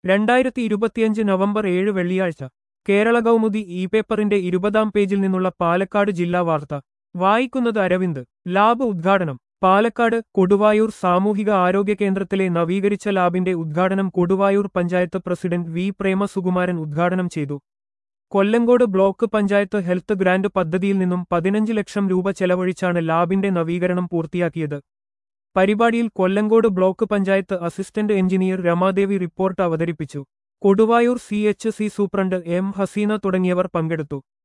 2025 November 7 വെള്ളിയാഴ്ച Kerala Kaumudi E പേപ്പറിന്റെ 20-ാം പേജിൽ നിന്നുള്ള പാലക്കാട് ജില്ലാ വാർത്ത വായിക്കുന്നത് അരവിന്ദ് ലാബ് ഉദ്ഘാടനം പാലക്കാട് കൊടുവായൂർ സാമൂഹിക ആരോഗ്യ കേന്ദ്രത്തിലെ നവീകരിച്ച ലാബിന്റെ ഉദ്ഘാടനം കൊടുവായൂർ പഞ്ചായത്ത് പ്രസിഡന്റ് വി പ്രേമസുകുമാരൻ ഉദ്ഘാടനം ചെയ്തു Kollengode block panchayat health grant പദ്ധതിയിൽ നിന്നും 15 ലക്ഷം രൂപ ചെലവഴിച്ചാണ് ലാബിന്റെ നവീകരണം പൂർത്തിയാക്കിയത് പരിപാടിയിൽ Kollengode block panchayat assistant engineer Ramadevi report അവതരിപ്പിച്ചു Koduvayur CHC superintendent M Haseena തുടങ്ങിയവർ പങ്കെടുത്തു